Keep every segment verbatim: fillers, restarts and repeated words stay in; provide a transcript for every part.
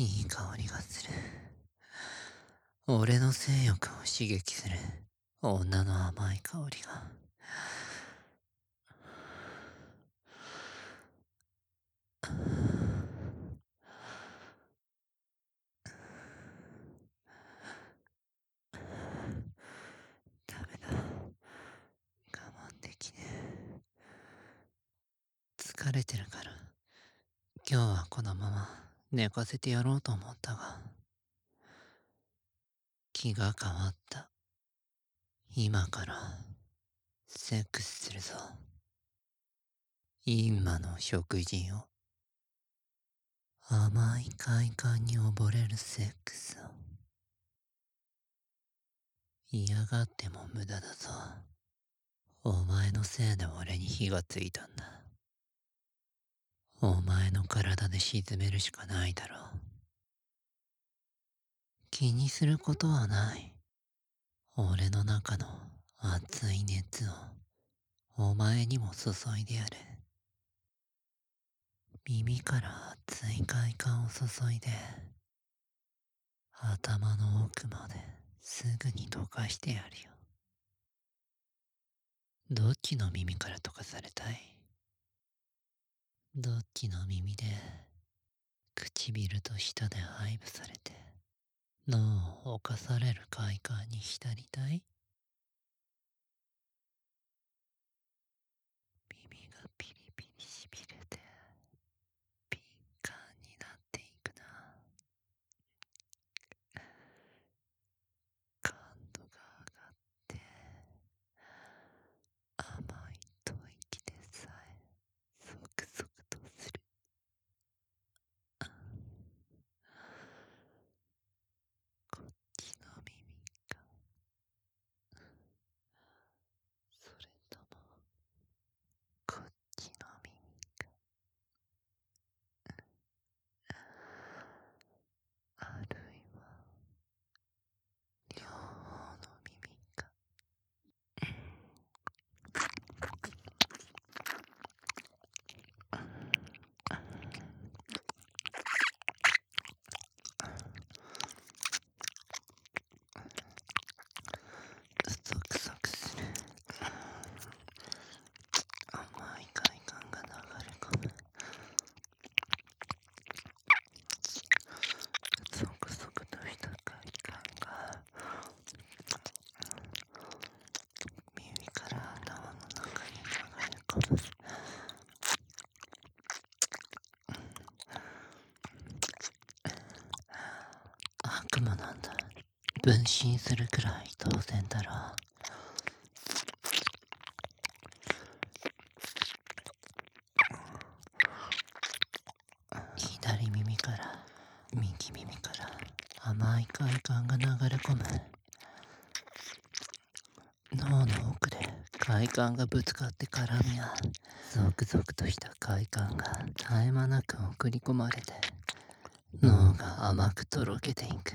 いい香りがする。俺の性欲を刺激する女の甘い香りが。ダメだ。我慢できねえ。疲れてるから、今日はこのまま寝かせてやろうと思ったが、気が変わった。今からセックスするぞ。今の食事を、甘い快感に溺れるセックスを。嫌がっても無駄だぞ。お前のせいで俺に火がついたんだ。お前の体で沈めるしかないだろう。気にすることはない。俺の中の熱い熱をお前にも注いでやる。耳から熱い快感を注いで、頭の奥まですぐに溶かしてやるよ。どっちの耳から溶かされたい？どっちの耳で唇と舌で配布されて脳を侵される快感に浸りたい？耳がピリピリしびれて敏感になっていくな。感度が上がって甘い吐息でさえゾクゾクとする。こっちの耳か、それともこっちの耳か、あるいは両方の耳か。ゾクゾクする甘い快感が流れ込む。ゾクゾクとした快感が耳から頭の中に流れ込む。悪魔なんだ。分身するくらい当然だろう。左耳から右耳から甘い快感が流れ込む。脳の奥で快感がぶつかって絡み合う。ゾクゾクとした快感が絶え間なく送り込まれて脳が甘くとろけていく。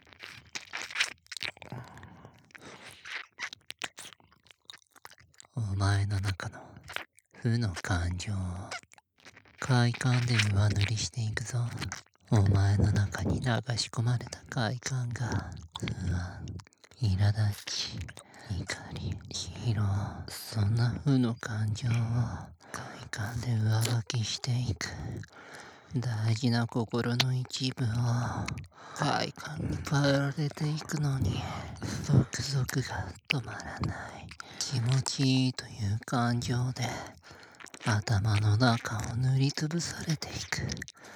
お前の中の負の感情を快感で上塗りしていくぞ。お前の中に流し込まれた快感が不安、苛立ち、怒り、疲労、そんな負の感情を快感で上書きしていく。大事な心の一部を快感に変えられていくのに、ゾクゾクが止まらない。気持ちいいという感情で頭の中を塗りつぶされていく。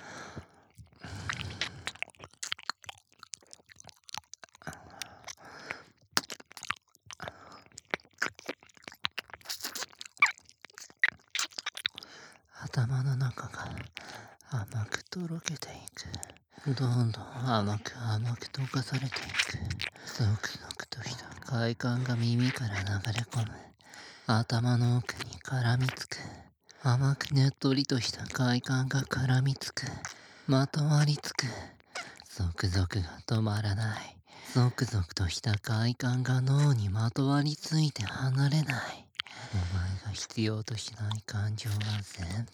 頭の中が甘くとろけていく。どんどん甘く甘く溶かされていく。ゾクゾクとした快感が耳から流れ込む。頭の奥に絡みつく。甘くねっとりとした快感が絡みつく。まとわりつく。ゾクゾクが止まらない。ゾクゾクとした快感が脳にまとわりついて離れない。お前が必要としない感情は全部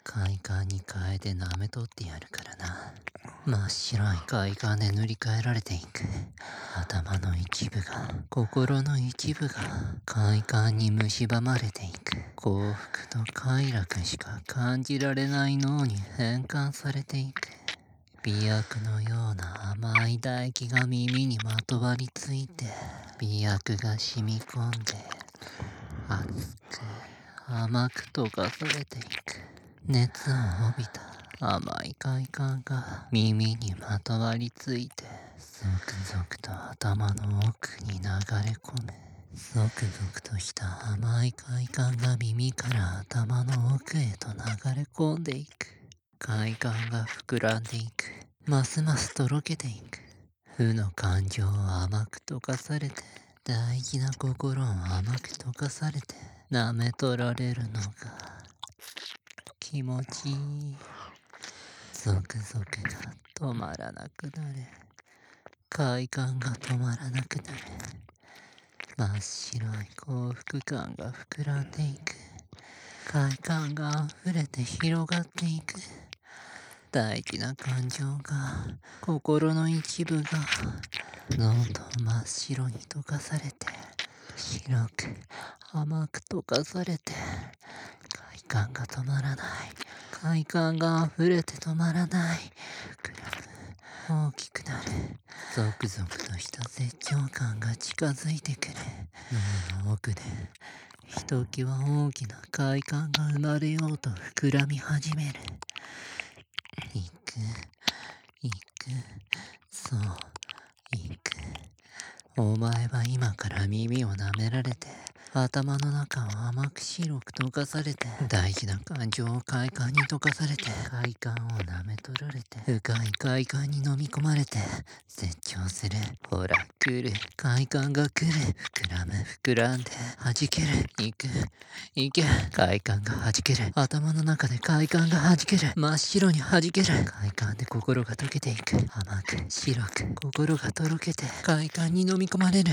快感に変えて舐めとってやるからな。真っ白い快感で塗り替えられていく。頭の一部が、心の一部が快感に蝕まれていく。幸福と快楽しか感じられない脳に変換されていく。美薬のような甘い唾液が耳にまとわりついて、美薬が染み込んで、熱く甘く溶かされていく。熱を帯びた甘い快感が耳にまとわりついて、ゾクゾクと頭の奥に流れ込む。ゾクゾクとした甘い快感が耳から頭の奥へと流れ込んでいく。快感が膨らんでいく。ますますとろけていく。負の感情を甘く溶かされて、大事な心を甘く溶かされて、舐め取られるのが気持ちいい。ゾクゾクが止まらなくなる。快感が止まらなくなる。真っ白い幸福感が膨らんでいく。快感が溢れて広がっていく。大事な感情が、心の一部が、どんどん真っ白に溶かされて、白く甘く溶かされて、快感が止まらない。快感が溢れて止まらない。膨らむ。大きくなる。ゾクゾクとした絶頂感が近づいてくる。脳の奥で、ひときわ大きな快感が生まれようと膨らみ始める。行く、行く、そう、行く。お前は今から耳を舐められて、頭の中を甘く白く溶かされて、大事な感情を快感に溶かされて、快感を舐め取られて、深い快感に飲み込まれて、絶頂する。ほら、来る。快感が来る。膨らむ。膨らんで、弾ける。行く。行け。快感が弾ける。頭の中で快感が弾ける。真っ白に弾ける。快感で心が溶けていく。甘く、白く、心がとろけて、快感に飲み込まれる。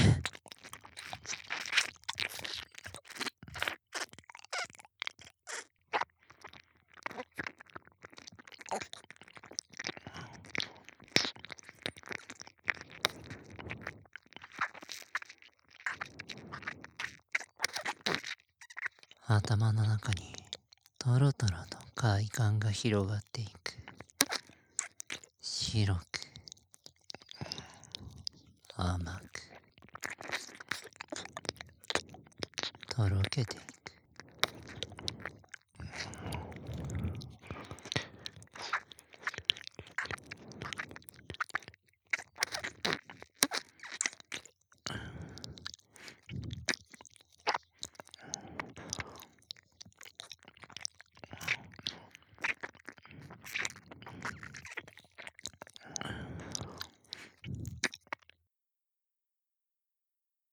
頭の中にとろとろと快感が広がっていく。白く甘くとろけていく。